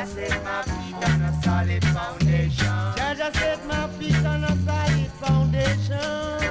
set my feet on a solid foundation. Jah set my feet on a solid foundation.